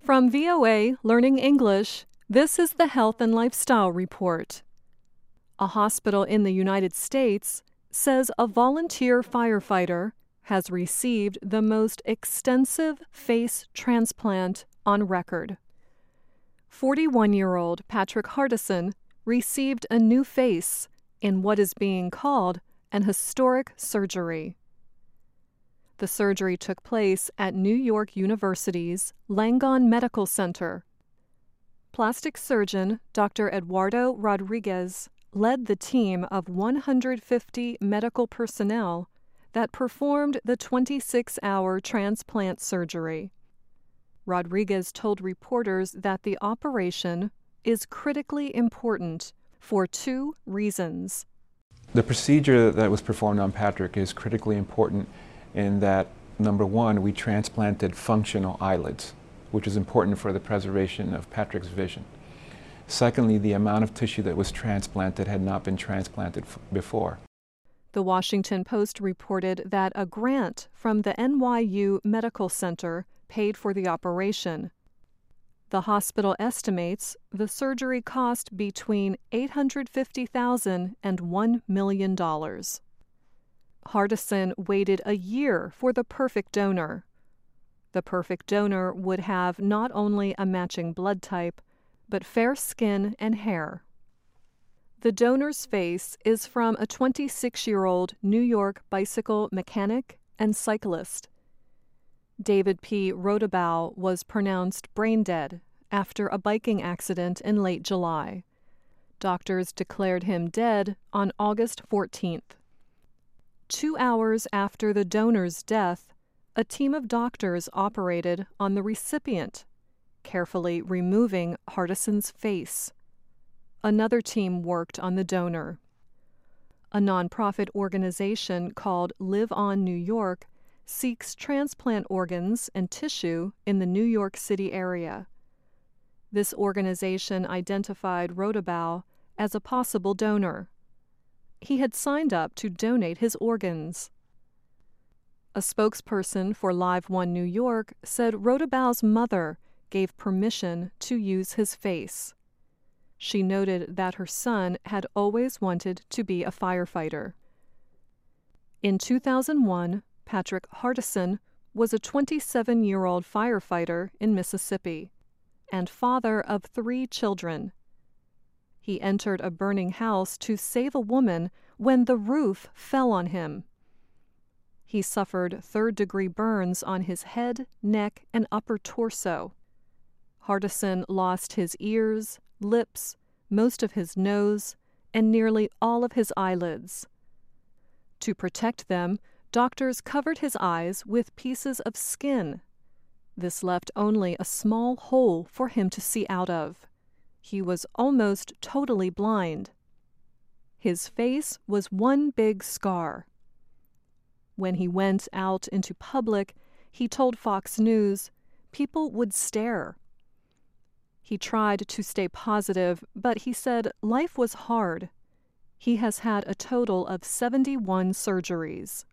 From VOA Learning English, this is the Health and Lifestyle Report. A hospital in the United States says a volunteer firefighter has received the most extensive face transplant on record. 41-year-old Patrick Hardison received a new face in what is being called an historic surgery. The surgery took place at New York University's Langone Medical Center. Plastic surgeon Dr. Eduardo Rodriguez led the team of 150 medical personnel that performed the 26-hour transplant surgery. Rodriguez told reporters that the operation is critically important for two reasons. The procedure that was performed on Patrick is critically important in that, number one, we transplanted functional eyelids, which is important for the preservation of Patrick's vision. Secondly, the amount of tissue that was transplanted had not been transplanted before. The Washington Post reported that a grant from the NYU Medical Center paid for the operation. The hospital estimates the surgery cost between $850,000 and $1 million. Hardison waited a year for the perfect donor. The perfect donor would have not only a matching blood type, but fair skin and hair. The donor's face is from a 26-year-old New York bicycle mechanic and cyclist. David P. Rodabow was pronounced brain dead after a biking accident in late July. Doctors declared him dead on August 14th. 2 hours after the donor's death, a team of doctors operated on the recipient, carefully removing Hardison's face. Another team worked on the donor. A nonprofit organization called Live On New York seeks transplant organs and tissue in the New York City area. This organization identified Rodabow as a possible donor. He had signed up to donate his organs. A spokesperson for Live One New York said Rodabow's mother gave permission to use his face. She noted that her son had always wanted to be a firefighter. In 2001, Patrick Hardison was a 27-year-old firefighter in Mississippi and father of 3 children. He entered a burning house to save a woman when the roof fell on him. He suffered third-degree burns on his head, neck, and upper torso. Hardison lost his ears, lips, most of his nose, and nearly all of his eyelids. To protect them, doctors covered his eyes with pieces of skin. This left only a small hole for him to see out of. He was almost totally blind. His face was one big scar. When he went out into public, he told Fox News people would stare. He tried to stay positive, but he said life was hard. He has had a total of 71 surgeries.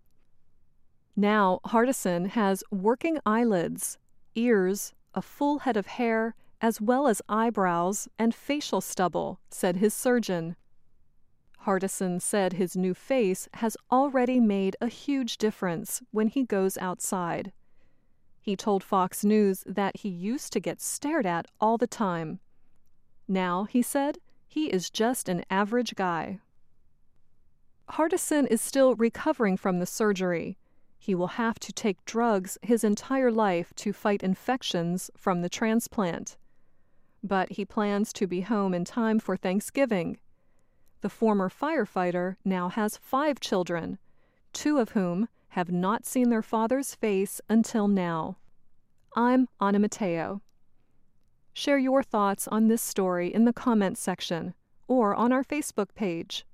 Now Hardison has working eyelids, ears, a full head of hair, as well as eyebrows and facial stubble, said his surgeon. Hardison said his new face has already made a huge difference when he goes outside. He told Fox News that he used to get stared at all the time. Now, he said, he is just an average guy. Hardison is still recovering from the surgery. He will have to take drugs his entire life to fight infections from the transplant. But he plans to be home in time for Thanksgiving. The former firefighter now has 5 children, 2 of whom have not seen their father's face until now. I'm Anna Mateo. Share your thoughts on this story in the comments section or on our Facebook page.